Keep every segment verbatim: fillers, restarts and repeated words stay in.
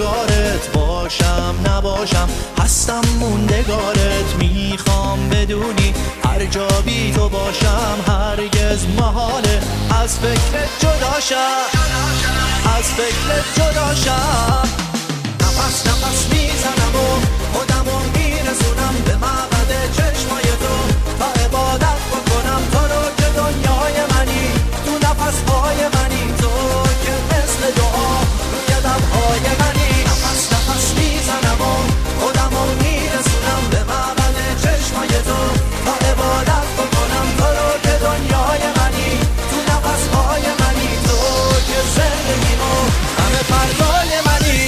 روزگارت باشم نباشم هستم موندگارت. میخوام بدونی هر جا بی تو باشم هرگز محاله از فکرت جداشم، از فکرت جداشم. نفس نفس میزنم و خودمو میرسونم به مقعد چشمای تو تا عبادت بکنم تو رو که دنیای منی، تو نفسهای منی، تو که مثل دعا روی لبهای منی. نفس نفس میزنم و خودمو میرسونم به مقعد چشمای تو تا عبادت بکنم تو رو که دنیای منی، تو نفسهای منی، تو که زندگیمو همه پردای منی.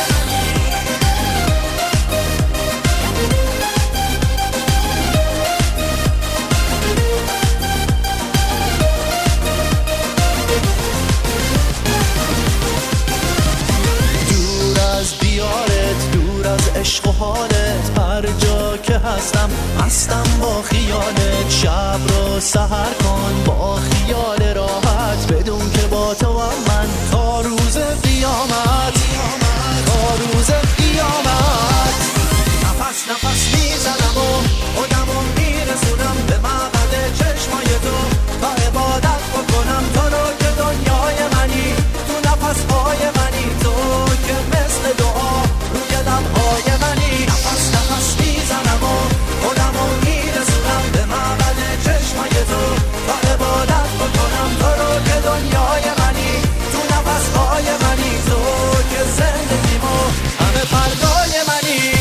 عشق و حالت هر جا که هستم هستم با خیالت. شب رو سحر کن با خیال راحت بدون که با تو من تا روز قیامت، تا روز قیامت. نفس نفس میزنم و خودمو میرسونم به مقعد چشمای تو تا عبادت بکنم تو رو که دنیای منی، تو نفسهای منی، تو که مثل دعا روی لبهای منی. نفس نفس میزنم و خودمو میرسونم به مقعد چشمای تو تا عبادت بکنم تو رو که دنیای منی، تو نفسهای منی، تو که زندگیمو همه پردای منی.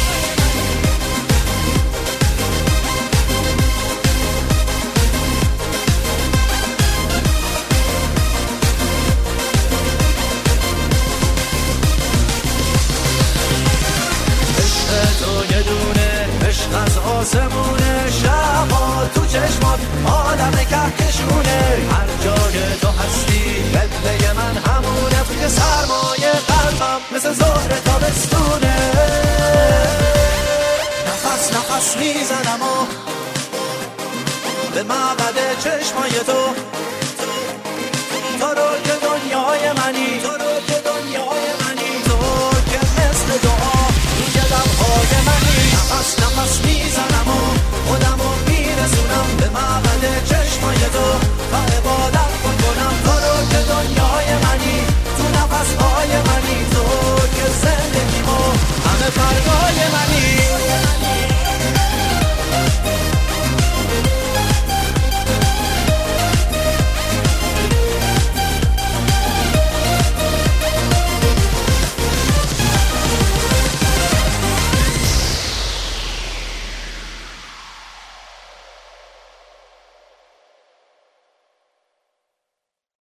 تو یه دونه عشق از آسمونه، شبا تو چشمات آدم کهکشونه. هر جا که تو هستی قبله من همون